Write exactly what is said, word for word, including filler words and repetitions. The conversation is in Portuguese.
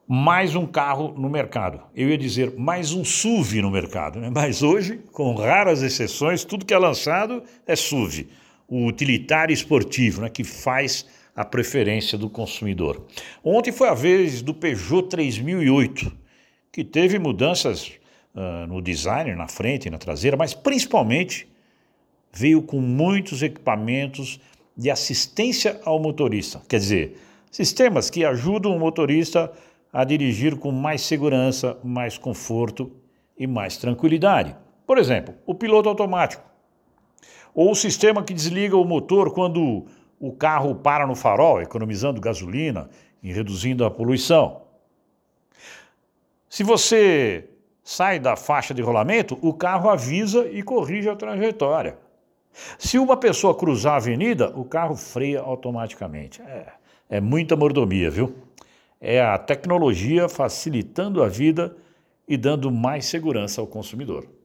mais um carro no mercado. Eu ia dizer mais um S U V no mercado, né? Mas hoje, com raras exceções, tudo que é lançado é S U V, o utilitário esportivo, né, que faz a preferência do consumidor. Ontem foi a vez do Peugeot três mil e oito, que teve mudanças uh, no design, na frente e na traseira, mas principalmente veio com muitos equipamentos de assistência ao motorista. Quer dizer, sistemas que ajudam o motorista a dirigir com mais segurança, mais conforto e mais tranquilidade. Por exemplo, o piloto automático, ou o sistema que desliga o motor quando o carro para no farol, economizando gasolina e reduzindo a poluição. Se você sai da faixa de rolamento, o carro avisa e corrige a trajetória. Se uma pessoa cruzar a avenida, o carro freia automaticamente. É, é muita mordomia, viu? É a tecnologia facilitando a vida e dando mais segurança ao consumidor.